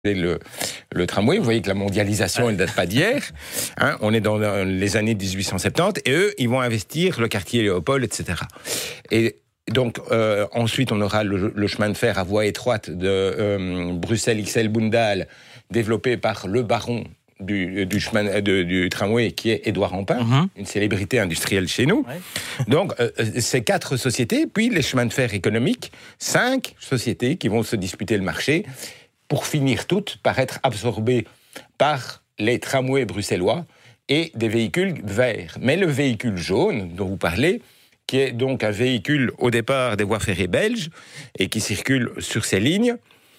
le tramway. Vous voyez que la mondialisation, elle ne date pas d'hier. Hein, on est dans les années 1870 et eux, ils vont investir le quartier Léopold, etc. Et donc, ensuite, on aura le chemin de fer à voie étroite de Bruxelles-Ixelles-Boendal, développé par le baron du tramway, qui est Édouard Rampin, une célébrité industrielle chez nous. Ouais. Donc, ces 4 sociétés, puis les chemins de fer économiques, 5 sociétés qui vont se disputer le marché, pour finir toutes par être absorbées par les tramways bruxellois et des véhicules verts. Mais le véhicule jaune dont vous parlez, qui est donc un véhicule au départ des voies ferrées belges et qui circule sur ces lignes,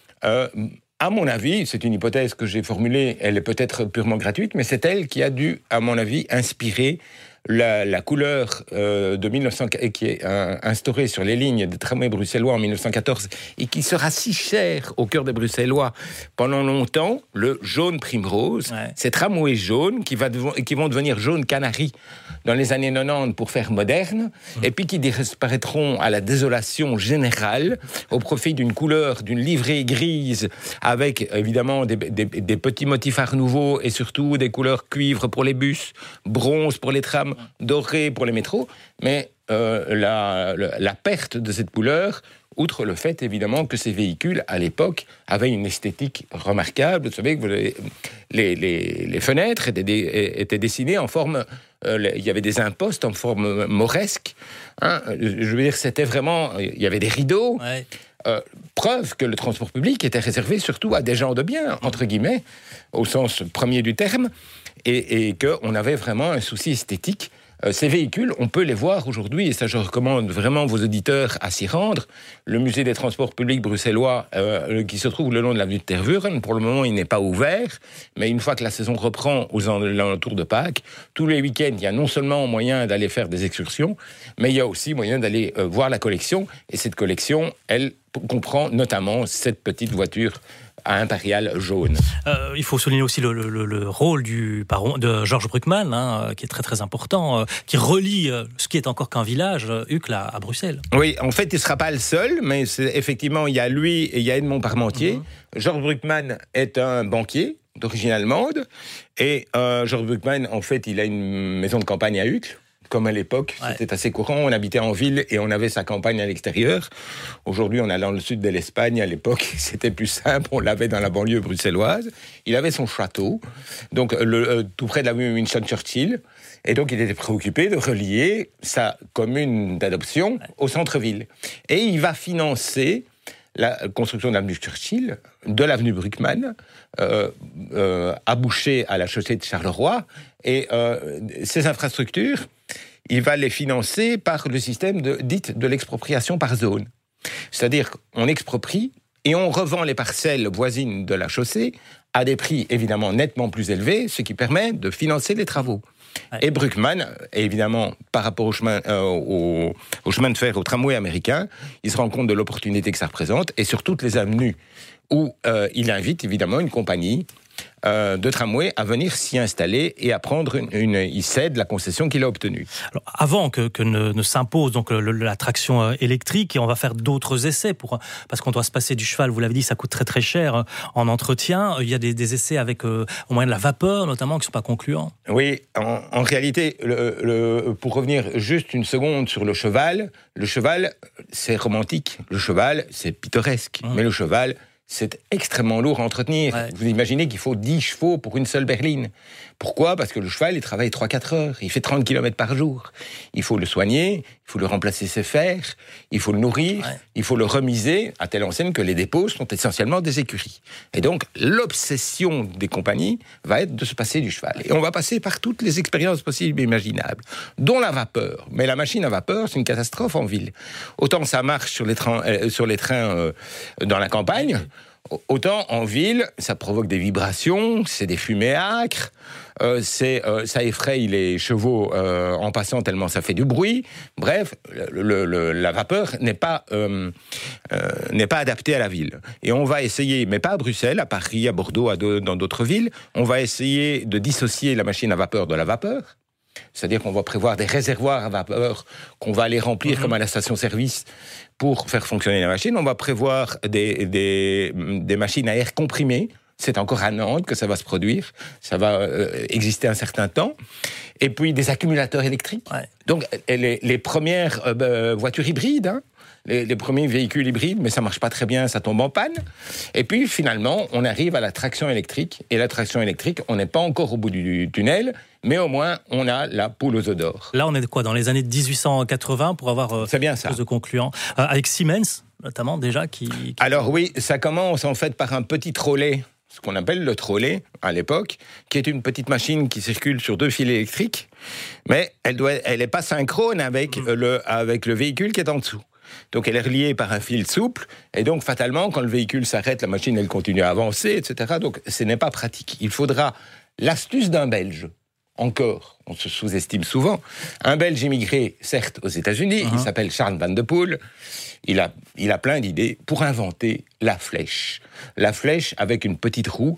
à mon avis, c'est une hypothèse que j'ai formulée, elle est peut-être purement gratuite, mais c'est elle qui a dû, à mon avis, inspirer la couleur de 1900 qui est instaurée sur les lignes des tramways bruxellois en 1914 et qui sera si chère au cœur des Bruxellois pendant longtemps, le jaune primrose. Ouais. Ces tramways jaunes qui vont devenir jaune canari dans les années 90 pour faire moderne, et puis qui disparaîtront à la désolation générale au profit d'une couleur, d'une livrée grise avec évidemment des petits motifs art nouveau et surtout des couleurs cuivre pour les bus, bronze pour les trams, doré pour les métros, mais la perte de cette couleur, outre le fait évidemment que ces véhicules à l'époque avaient une esthétique remarquable. Vous savez que les fenêtres étaient dessinées en forme, il y avait des impostes en forme mauresque. Hein, je veux dire, c'était vraiment, il y avait des rideaux. Ouais. Preuve que le transport public était réservé surtout à des gens de bien, entre guillemets, au sens premier du terme, et qu'on avait vraiment un souci esthétique. Ces véhicules, on peut les voir aujourd'hui, et ça je recommande vraiment vos auditeurs à s'y rendre. Le musée des transports publics bruxellois, qui se trouve le long de l'avenue de Tervuren, pour le moment il n'est pas ouvert, mais une fois que la saison reprend aux alentours de Pâques, tous les week-ends il y a non seulement moyen d'aller faire des excursions, mais il y a aussi moyen d'aller voir la collection, et cette collection, elle comprend notamment cette petite voiture à impériale jaune. Il faut souligner aussi le rôle du baron de Georges Bruckmann, qui est très très important, qui relie ce qui est encore qu'un village, Uccle à Bruxelles. Oui, en fait, il ne sera pas le seul, mais effectivement, il y a lui et il y a Edmond Parmentier. Georges Bruckmann est un banquier d'origine allemande, et Georges Bruckmann, en fait, il a une maison de campagne à Uccle. Comme à l'époque, c'était assez courant. On habitait en ville et on avait sa campagne à l'extérieur. Aujourd'hui, on est dans le sud de l'Espagne. À l'époque, c'était plus simple. On l'avait dans la banlieue bruxelloise. Il avait son château, donc tout près de l'avenue Winston Churchill. Et donc, il était préoccupé de relier sa commune d'adoption au centre-ville. Et il va financer la construction de l'avenue Churchill, de l'avenue Bruckmann, abouchée à la chaussée de Charleroi. Et ces infrastructures, il va les financer par le système de l'expropriation par zone. C'est-à-dire qu'on exproprie et on revend les parcelles voisines de la chaussée à des prix évidemment nettement plus élevés, ce qui permet de financer les travaux. Ouais. Et Bruckmann, évidemment, par rapport au chemin de fer, au tramway américain, il se rend compte de l'opportunité que ça représente, et sur toutes les avenues où il invite évidemment une compagnie de tramway à venir s'y installer et à prendre il cède la concession qu'il a obtenue. Alors, avant que ne s'impose donc la traction électrique, et on va faire d'autres essais parce qu'on doit se passer du cheval, vous l'avez dit, ça coûte très très cher en entretien. Il y a des essais avec au moyen de la vapeur notamment qui ne sont pas concluants. Oui, en réalité, pour revenir juste une seconde sur le cheval c'est romantique, le cheval c'est pittoresque, mais le cheval c'est extrêmement lourd à entretenir. Ouais. Vous imaginez qu'il faut 10 chevaux pour une seule berline. Pourquoi ? Parce que le cheval, il travaille 3-4 heures. Il fait 30 km par jour. Il faut le soigner, il faut lui remplacer ses fers, il faut le nourrir, il faut le remiser, à telle enseigne que les dépôts sont essentiellement des écuries. Et donc, l'obsession des compagnies va être de se passer du cheval. Et on va passer par toutes les expériences possibles et imaginables, dont la vapeur. Mais la machine à vapeur, c'est une catastrophe en ville. Autant ça marche sur les trains dans la campagne, autant en ville, ça provoque des vibrations, c'est des fumées âcres, ça effraie les chevaux en passant tellement ça fait du bruit. Bref, la vapeur n'est pas adaptée à la ville. Et on va essayer, mais pas à Bruxelles, à Paris, à Bordeaux, dans d'autres villes, on va essayer de dissocier la machine à vapeur de la vapeur. C'est-à-dire qu'on va prévoir des réservoirs à vapeur qu'on va aller remplir comme à la station-service pour faire fonctionner la machine. On va prévoir des machines à air comprimé. C'est encore à Nantes que ça va se produire. Ça va exister un certain temps. Et puis des accumulateurs électriques. Ouais. Donc les premières voitures hybrides, hein, les premiers véhicules hybrides, mais ça marche pas très bien, ça tombe en panne. Et puis finalement, on arrive à la traction électrique. Et la traction électrique, on n'est pas encore au bout du tunnel, mais au moins on a la poule aux œufs d'or. Là, on est de quoi, dans les années 1880 pour avoir c'est bien ça. Plus de concluants. Avec Siemens, notamment déjà qui... Alors oui, ça commence en fait par un petit trolley, ce qu'on appelle le trolley à l'époque, qui est une petite machine qui circule sur 2 fils électriques, mais elle n'est pas synchrone avec le véhicule qui est en dessous. Donc elle est reliée par un fil souple, et donc fatalement, quand le véhicule s'arrête, la machine elle continue à avancer, etc. Donc ce n'est pas pratique. Il faudra l'astuce d'un Belge. Encore, on se sous-estime souvent. Un Belge immigré, certes, aux États-Unis, il s'appelle Charles Van de Poel. Il a plein d'idées pour inventer la flèche. La flèche avec une petite roue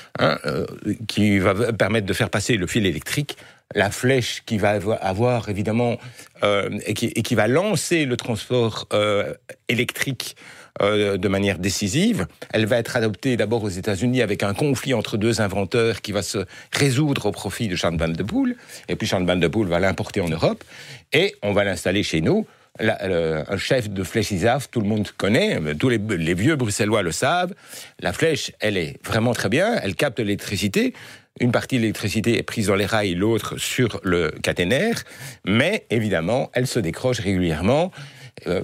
qui va permettre de faire passer le fil électrique. La flèche qui va avoir évidemment et qui va lancer le transport électrique de manière décisive. Elle va être adoptée d'abord aux États-Unis avec un conflit entre 2 inventeurs qui va se résoudre au profit de Charles Van de Poel. Et puis Charles Van de Poel va l'importer en Europe et on va l'installer chez nous. Un chef de fléchisaf, tout le monde connaît, tous les vieux bruxellois le savent. La flèche, elle est vraiment très bien, elle capte l'électricité. Une partie de l'électricité est prise dans les rails, l'autre sur le caténaire. Mais évidemment, elle se décroche régulièrement. Pourquoi ?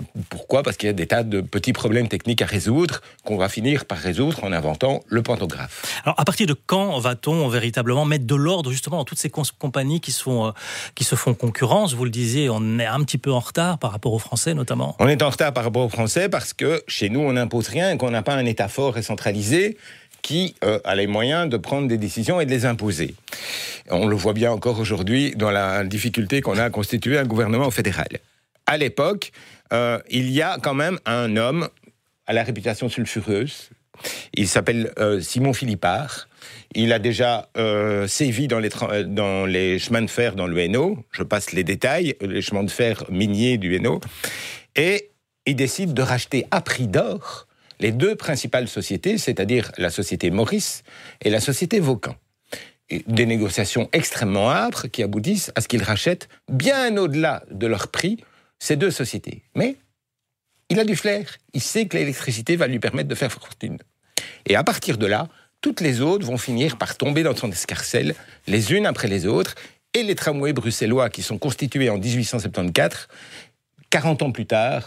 Parce qu'il y a des tas de petits problèmes techniques à résoudre qu'on va finir par résoudre en inventant le pantographe. Alors, à partir de quand va-t-on véritablement mettre de l'ordre justement dans toutes ces compagnies qui se font concurrence ? Vous le disiez, on est un petit peu en retard par rapport aux Français notamment. On est en retard par rapport aux Français parce que chez nous, on n'impose rien et qu'on n'a pas un État fort et centralisé qui a les moyens de prendre des décisions et de les imposer. On le voit bien encore aujourd'hui dans la difficulté qu'on a à constituer un gouvernement fédéral. À l'époque, il y a quand même un homme à la réputation sulfureuse. Il s'appelle Simon Philippard. Il a déjà sévi dans les chemins de fer dans le Hainaut. Je passe les détails, les chemins de fer miniers du Hainaut. Et il décide de racheter à prix d'or les 2 principales sociétés, c'est-à-dire la société Maurice et la société Vaucan. Des négociations extrêmement âpres qui aboutissent à ce qu'il rachète bien au-delà de leur prix ces 2 sociétés. Mais il a du flair. Il sait que l'électricité va lui permettre de faire fortune. Et à partir de là, toutes les autres vont finir par tomber dans son escarcelle, les unes après les autres. Et les tramways bruxellois qui sont constitués en 1874, 40 ans plus tard,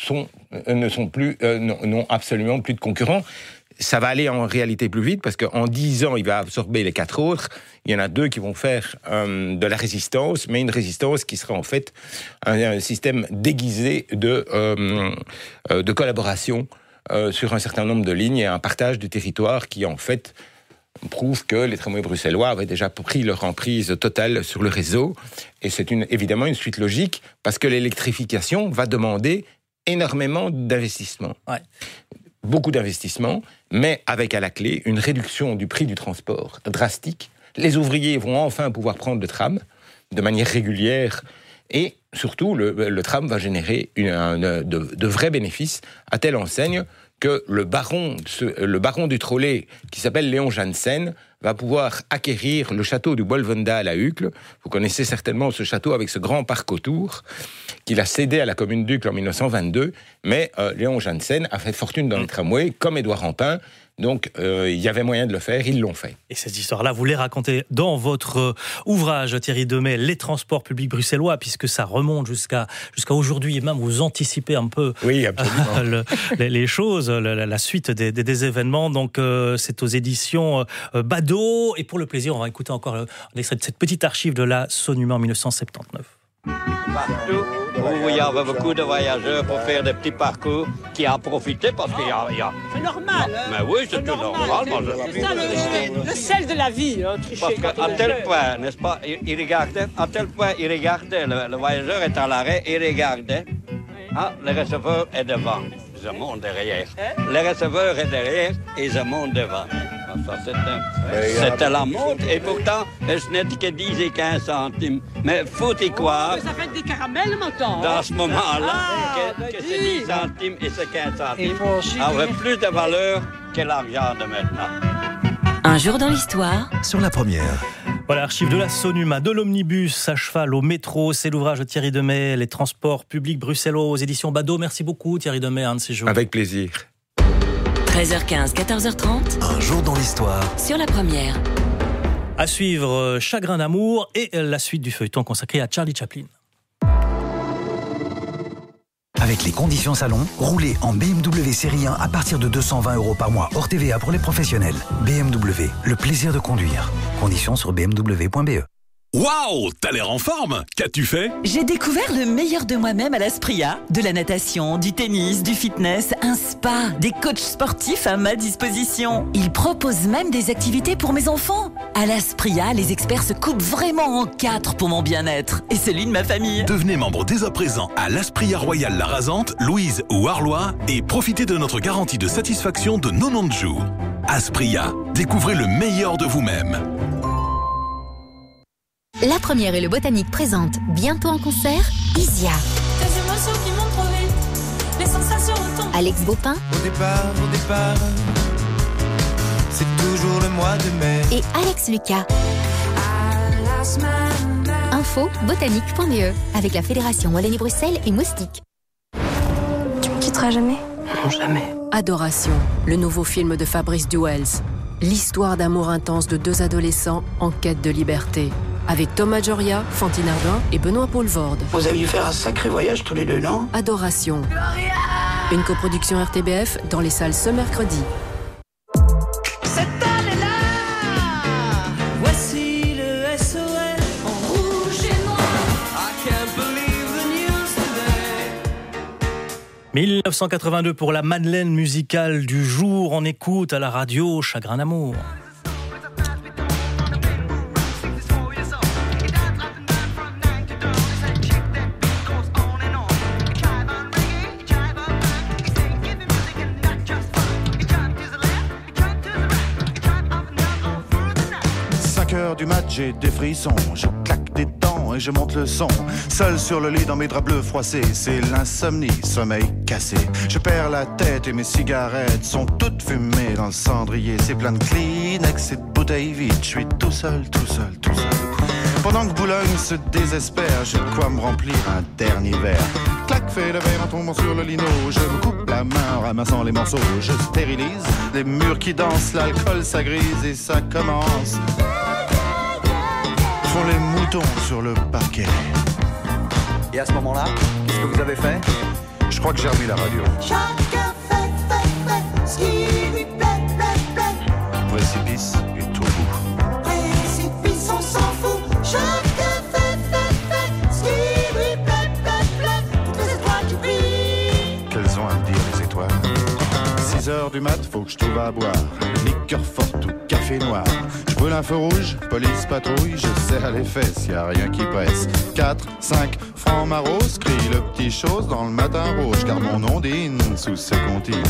n'ont absolument plus de concurrents. Ça va aller en réalité plus vite parce qu'en 10 ans, il va absorber les 4 autres. Il y en a 2 qui vont faire de la résistance, mais une résistance qui sera en fait un système déguisé de collaboration sur un certain nombre de lignes et un partage du territoire qui en fait prouve que les tramways bruxellois avaient déjà pris leur emprise totale sur le réseau. Et c'est évidemment une suite logique parce que l'électrification va demander énormément d'investissements. Ouais. Beaucoup d'investissements, mais avec à la clé une réduction du prix du transport drastique. Les ouvriers vont enfin pouvoir prendre le tram de manière régulière et surtout le tram va générer de vrais bénéfices à telle enseigne que le baron du trolley, qui s'appelle Léon Janssen, va pouvoir acquérir le château du Bolvendal à Uccle. Vous connaissez certainement ce château avec ce grand parc autour, qu'il a cédé à la commune d'Uccle en 1922. Mais Léon Janssen a fait fortune dans les tramways, comme Édouard Rampin. Donc, il y avait moyen de le faire, ils l'ont fait. Et cette histoire-là, vous les racontez dans votre ouvrage, Thierry Demey, Les transports publics bruxellois, puisque ça remonte jusqu'à aujourd'hui, et même vous anticipez un peu oui, absolument. les choses, la suite des événements. Donc, c'est aux éditions Bado. Et pour le plaisir, on va écouter encore un extrait de cette petite archive de la Sonuma en 1979. Partout où il y avait beaucoup de voyageurs pour faire des petits parcours qui en profitaient parce qu'il y a... C'est normal, hein? Mais oui, c'est tout normal. C'est ça le sel de la vie, hein, tricher. Parce qu'à tel point, n'est-ce pas, il regardait, le voyageur est à l'arrêt, il regardait. Ah, le receveur est devant, je monte derrière. Le receveur est derrière et je monte devant. C'était la montre et pourtant, ce n'est que 10 et 15 centimes. Mais faut y croire. Ça fait des caramels maintenant. Dans ce moment-là, que c'est 10 centimes et c'est 15 centimes avaient plus de valeur que l'argent de maintenant. jour dans l'histoire. Sur la première. Voilà, archive de la Sonuma, de l'omnibus à cheval au métro. C'est l'ouvrage de Thierry Demey, Les transports publics bruxellois aux éditions Bado. Merci beaucoup Thierry Demey, un de ces jours. Avec plaisir. 13h15, 14h30. Un jour dans l'histoire. Sur la première. À suivre, Chagrin d'amour et la suite du feuilleton consacré à Charlie Chaplin. Avec les conditions salon, roulez en BMW série 1 à partir de 220 € par mois hors TVA pour les professionnels. BMW, le plaisir de conduire. Conditions sur bmw.be. Waouh, t'as l'air en forme. Qu'as-tu fait? J'ai découvert le meilleur de moi-même à l'Aspria. De la natation, du tennis, du fitness, un spa, des coachs sportifs à ma disposition. Ils proposent même des activités pour mes enfants. À l'Aspria, les experts se coupent vraiment en 4 pour mon bien-être et celui de ma famille. Devenez membre dès à présent à l'Aspria Royal La Rasante, Louise ou Arlois et profitez de notre garantie de satisfaction de 90 jours. Aspria, découvrez le meilleur de vous-même. La Première et le Botanique présentent bientôt en concert Isia. Des émotions qui montent trop vite, les sensations retombent. Alex Baupin. Au départ, c'est toujours le mois de mai. Et Alex Lucas. Info botanique.be avec la Fédération Wallonie-Bruxelles et Moustique. Tu me quitteras jamais? Non, jamais. Adoration, le nouveau film de Fabrice Duels. L'histoire d'amour intense de deux adolescents en quête de liberté. Avec Thomas Joria, Fantine Ardouin et Benoît Poelvoorde. Vous avez dû faire un sacré voyage tous les deux, non? Adoration. Gloria! Une coproduction RTBF dans les salles ce mercredi. Cette année-là, voici le SOS en rouge et noir. I can't believe the news today. 1982 pour la Madeleine musicale du jour. On écoute à la radio Chagrin d'amour. Du match, j'ai des frissons, je claque des dents et je monte le son. Seul sur le lit dans mes draps bleus froissés, c'est l'insomnie, sommeil cassé. Je perds la tête et mes cigarettes sont toutes fumées dans le cendrier. C'est plein de Kleenex et de bouteilles vides, je suis tout seul. Pendant que Boulogne se désespère, j'ai de quoi me remplir un dernier verre. Clac, fait le verre en tombant sur le lino. Je me coupe la main en ramassant les morceaux. Je stérilise les murs qui dansent, l'alcool ça grise et ça commence. Font les moutons sur le parquet. Et à ce moment-là, qu'est-ce que vous avez fait? Je crois que j'ai remis la radio. Chacun fait ce qui lui plaît. Précipice et tout bout. Précipice, on s'en fout. Chacun fait ce qui lui plaît. Toutes les étoiles qui brillent. Qu'elles ont à me dire les étoiles? 6h du mat, faut que je trouve à boire. Liqueur forte ou café noir. Je brûle un feu rouge, police patrouille, je serre les fesses, y a rien qui presse. 4, 5, francs maros, crie le petit chose dans le matin rouge, car mon ondine sous ses comptines.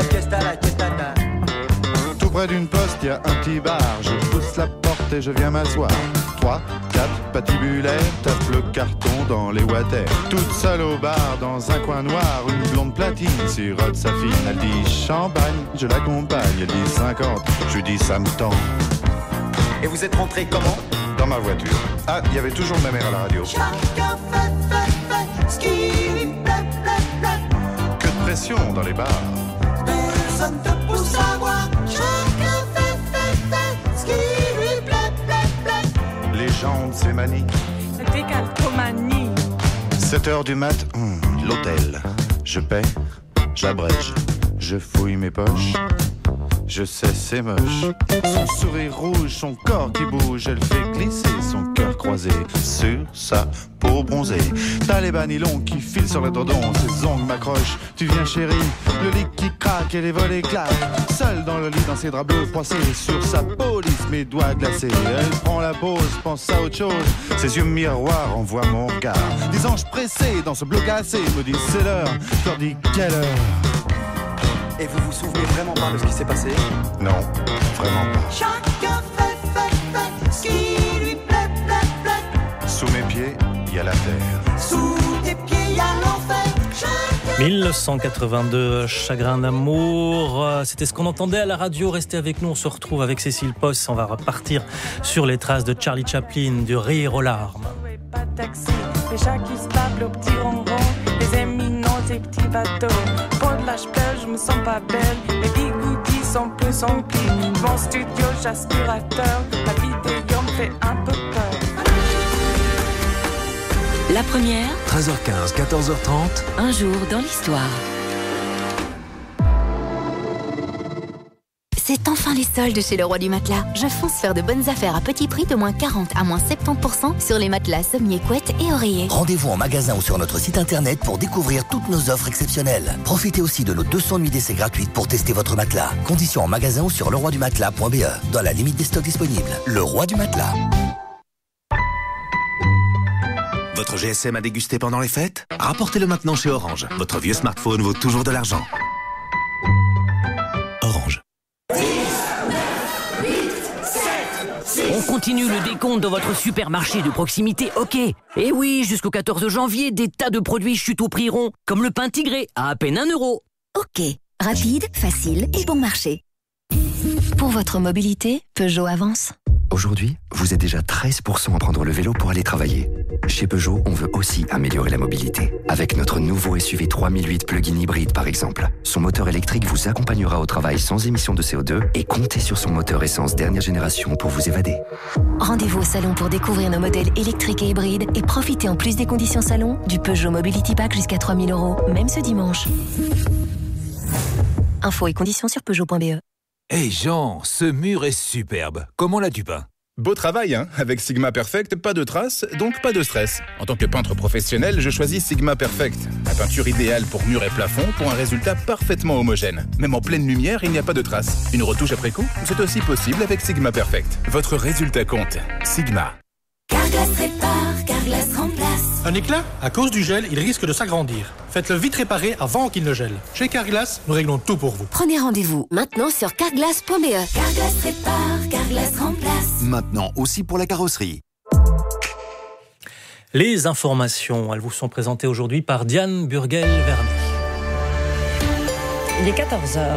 Tout près d'une poste, y a un petit bar, je pousse la porte et je viens m'asseoir. 3, 4, patibulaire, tape le carton dans les water. Toute seule au bar, dans un coin noir, une blonde platine sirote sa fine. Elle dit champagne, je l'accompagne, elle dit 50, je lui dis ça me tend. Et vous êtes rentré comment? Dans ma voiture. Ah, il y avait toujours ma mère à la radio. Chacun fait ce qui lui plaît. Que de pression dans les bars. Personne te pousse à voir. Chacun fait ce qui lui plaît. Les jambes, c'est manie. Décalcomanie. 7h du mat, l'hôtel. Je paie, j'abrège, je fouille mes poches. Je sais, c'est moche. Son sourire rouge, son corps qui bouge, elle fait glisser son cœur croisé sur sa peau bronzée. T'as les bas nylons qui filent sur le dodon, ses ongles m'accrochent. Tu viens chérie, le lit qui craque et les volets claquent. Seule dans le lit, dans ses draps bleus froissés, sur sa peau lisse, mes doigts glacés. Elle prend la pause, pense à autre chose. Ses yeux miroirs envoient mon regard. Des anges pressés dans ce bleu glacé me disent c'est l'heure. Je leur dis quelle heure. Et vous vous souvenez vraiment pas de ce qui s'est passé? Non, vraiment pas. Chacun fait ce qui lui plaît. Sous mes pieds, il y a la terre. Sous tes pieds, il y a l'enfer. 1982, Chagrin d'amour. C'était ce qu'on entendait à la radio. Restez avec nous, on se retrouve avec Cécile Posse. On va repartir sur les traces de Charlie Chaplin, du rire aux larmes. Pas de taxi, les chats qui se tapent, le petit ronron, les éminents, les petits bateaux. Pour de l'âge belle, je me sens pas belle. Les bigoudis sont plus emplis. Mon studio, j'aspirateur. La vidéo me fait un peu peur. La première, 13h15, 14h30. un jour dans l'histoire. C'est enfin les soldes chez le Roi du Matelas. Je fonce faire de bonnes affaires à petit prix de moins 40 à moins 70% sur les matelas, sommiers, couettes et oreillers. Rendez-vous en magasin ou sur notre site internet pour découvrir toutes nos offres exceptionnelles. Profitez aussi de nos 200 nuits d'essai gratuites pour tester votre matelas. Conditions en magasin ou sur leroidumatela.be. Dans la limite des stocks disponibles. Le Roi du Matelas. Votre GSM a dégusté pendant les fêtes ? Rapportez-le maintenant chez Orange. Votre vieux smartphone vaut toujours de l'argent. Orange. On continue le décompte dans votre supermarché de proximité, ok. Et oui, jusqu'au 14 janvier, des tas de produits chutent au prix rond, comme le pain tigré, à peine 1 euro. Ok, rapide, facile et bon marché. Pour votre mobilité, Peugeot avance. Aujourd'hui, vous êtes déjà 13% à prendre le vélo pour aller travailler. Chez Peugeot, on veut aussi améliorer la mobilité. Avec notre nouveau SUV 3008 plug-in hybride, par exemple. Son moteur électrique vous accompagnera au travail sans émission de CO2 et comptez sur son moteur essence dernière génération pour vous évader. Rendez-vous au salon pour découvrir nos modèles électriques et hybrides et profitez en plus des conditions salon du Peugeot Mobility Pack jusqu'à 3 000 €, même ce dimanche. Infos et conditions sur Peugeot.be. Hey Jean, ce mur est superbe. Comment l'as-tu peint ? Beau travail, hein. Avec Sigma Perfect, pas de traces, donc pas de stress. En tant que peintre professionnel, je choisis Sigma Perfect. La peinture idéale pour mur et plafond pour un résultat parfaitement homogène. Même en pleine lumière, il n'y a pas de traces. Une retouche après coup, c'est aussi possible avec Sigma Perfect. Votre résultat compte. Sigma. Carglass répare, Carglass remplace. Un éclat ? À cause du gel, il risque de s'agrandir. Faites-le vite réparer avant qu'il ne gèle. Chez Carglass, nous réglons tout pour vous. Prenez rendez-vous maintenant sur carglass.be. Carglass répare, Carglass remplace. Maintenant aussi pour la carrosserie. Les informations, elles vous sont présentées aujourd'hui par Diane Burgel-Vernet. Il est 14h.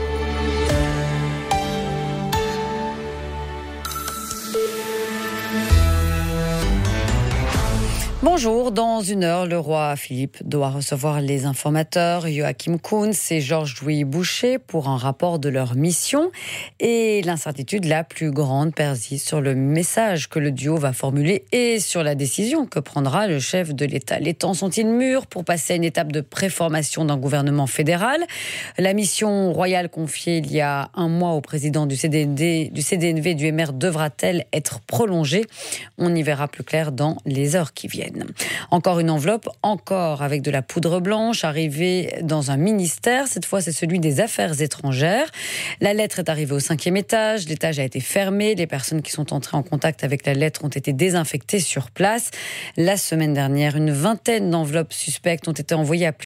Bonjour, dans 1 heure, le roi Philippe doit recevoir les informateurs Joachim Kuhn et Georges-Louis Boucher pour un rapport de leur mission. Et l'incertitude la plus grande persiste sur le message que le duo va formuler et sur la décision que prendra le chef de l'État. Les temps sont-ils mûrs pour passer à une étape de préformation d'un gouvernement fédéral ? La mission royale confiée il y a 1 mois au président du CDNV et du MR devra-t-elle être prolongée ? On y verra plus clair dans les heures qui viennent. Encore une enveloppe, encore avec de la poudre blanche, arrivée dans un ministère. Cette fois, c'est celui des Affaires étrangères. La lettre est arrivée au 5e étage. L'étage a été fermé. Les personnes qui sont entrées en contact avec la lettre ont été désinfectées sur place. La semaine dernière, une vingtaine d'enveloppes suspectes ont été envoyées à